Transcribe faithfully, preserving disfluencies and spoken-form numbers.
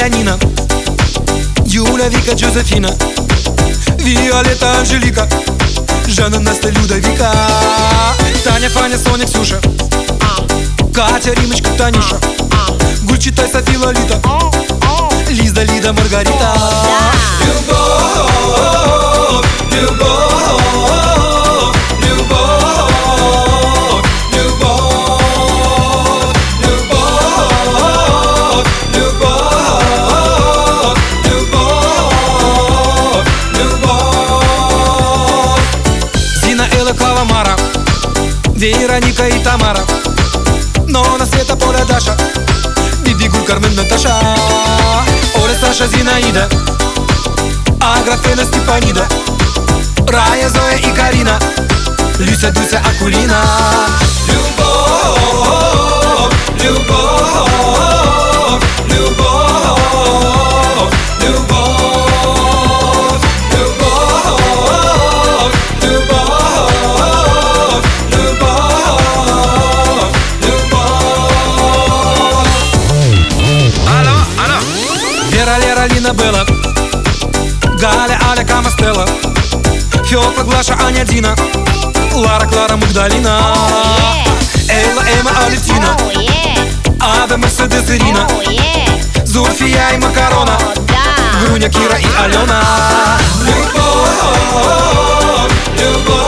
Галя, Нина, Юля, Вика, Джозефина, Виолетта, Анжелика, Жанна, Настя, Люда, Вика, Таня, Фаня, Соня, Ксюша, Катя, Римочка, Танюша, Гульчитай, Софи, Лолита, Лиза, Лида, Маргарита. Любовь, любовь, любовь, любовь, любовь, любовь, любовь, любовь. Зина, Элла, Клава, Мара, Вероника и Тамара, Нона, Света, Поля, Даша, Биби, Гуль, Кармен, Наташа, Оля, Саша, Зинаида, Аграфена, Степанида, Рая, Зоя и Карина, Люся, Дуся, Акулина. Любовь, любовь, любовь, любовь, любовь, любовь, любовь, любовь. Алло, алло. Вера, Лера, Лина, Белла, Галя, Аля, Кама, Стелла, Фёкла, Глаша, Аня, Дина, Лара, Клара, Магдалина, Элла, Эмма, Алевтина, Ада, Мерседес, Ирина, Зульфия и Макарона, Груня, Кира и Алена. Любовь, любовь.